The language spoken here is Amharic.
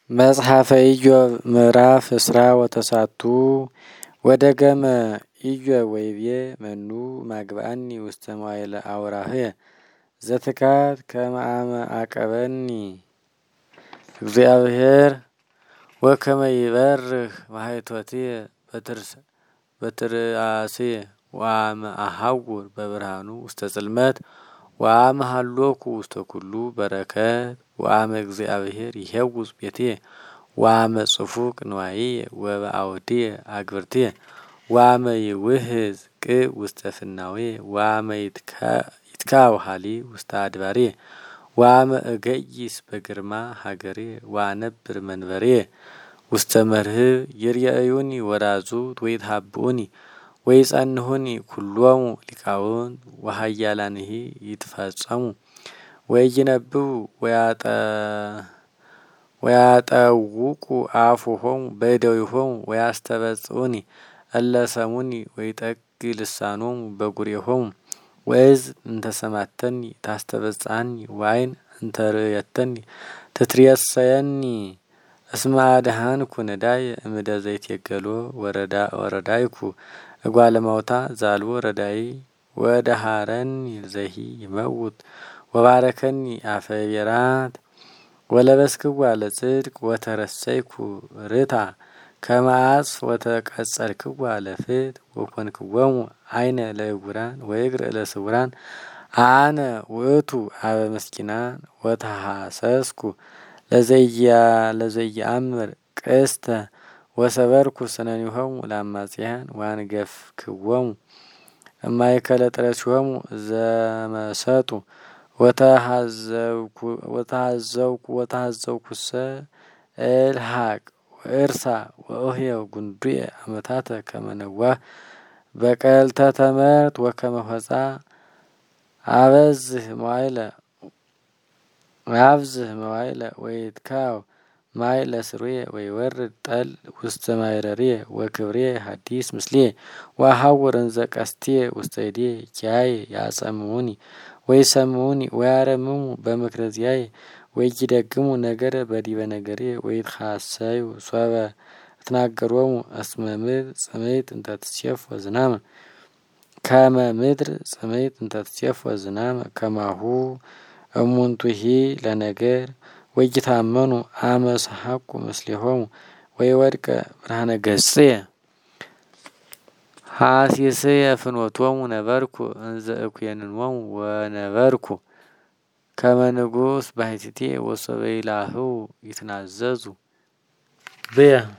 መጽሐፈ ኢዮብ ምዕራፍ እስራ ወተሳቱ ወደገመ ኢዮብ ወይቤ መኑ ማግባአኒ ውስተ መዋዕለ አውራህየ ዘትካት ከመ አመ አቀበኒ እግዚአብሔር ወከመ ይበርህ ማኅቶትየ በትርአስየ ወአመ አሐውር በብርሃኑ ውስተ ጽልመት ወአመ ሀሎኩ ውስተ ኩሉ በረከት ወአመ እግዚአብሔር ይሄውዝ ቤትየ ወአመ ጽፉቅ ንዋይየ ወበአውድየ አግብርትየ ወአመ ይውህዝ ቅብ ውስተ ፍናውየ ወአመ ይትካው ሀሊብ ውስተ አድባርየ ወአመ እገይስ በግርማ ሀገርየ ወአነብር መንበርየ ውስተ መርህብ ይርአዩኒ ወራዙት ወይትሃብኡኒ ወይጸንሁኒ ኩሎሙ ሊቃውንት ወኃያላንሂ ይትፈጸሙ ወይነብቡ ወያጠውቁ አፉሆሙ በእደዊሆሙ ወያስተበጽኡኒ እለ ሰሙኒ ወይጠግ ልሳኖሙ በጉሬሆሙ ወእዝ እንተሰማተኒ ታስተበጽአኒ ወዓይን እንተርእየተኒ ትትሬሰየኒ እስመ አድኃንኩ ነዳየ እምደ ዘይትየገሎ ወረዳይኩ እጓለ እማውታ ዛልቦ ረዳኢ ወደሃረኒ ዘሂ ይመውት ወባረከኒ አፈ ብሔራት ወለበስክዋ ለጽድቅ ወተረሰይኩ ርታ ከመ አጽፍ ወተቀጸልክዋ ለፍትሕ ወኮንክዎሙ ዓይነ ለዕውራን ወእግር ለስውራን አነ ውእቱ አበ ምስኪናን ወተሐሰስኩ ለዘየአምር ቅስተ ወሰበርኩ ስነኒሆሙ ለአማጽያን ወአንገፍክዎሙ እማእከለ ጥረሲሆሙ ዘመሰጡ ወተሐዘውኩሰ እልሐቅ ወእርሳ ወእህየው ጉንዱየ አመታተ ከመ ነዋህ በቀልተ ተመርት ወከመ ሆጻ አብዝህ መዋዕለ ወይትካው ማይ ለስሩየ ወይወርድ ጠል ውስተ ማይረርየ ወክብርየ ሐዲስ ምስልየ ወአሐውር እንዘ ቀስትየ ውስተ እድየ ኪያየ ያጸምሙኒ ወይሰምዑኒ ወያረምሙ በምክረ ዚአየ ወይደግሙ ነገረ በዲበ ነገርየ ወይትሐሰዩ ሶበ እትናገሮሙ እስመ ምድር ጽምይት እንተ ትሴፎ ዝናመ ከመ ምድር ጽምይት እንተ ትሴፎ ዝናመ ከማሁ እሙንቱሂ ለነገር ወይታመኑ አመ ሰሐቁ ምስሌሆሙ ወይወድቀ ብርሃነ ገጽየ ሐሲስየ ፍኖቶሙ ነበርኩ እንዘ እኩየንሞሙ ወነበርኩ ከመ ንጉሥ ባሕቲትየ ወሶበ ይላህው ይትናዘዙ ብየ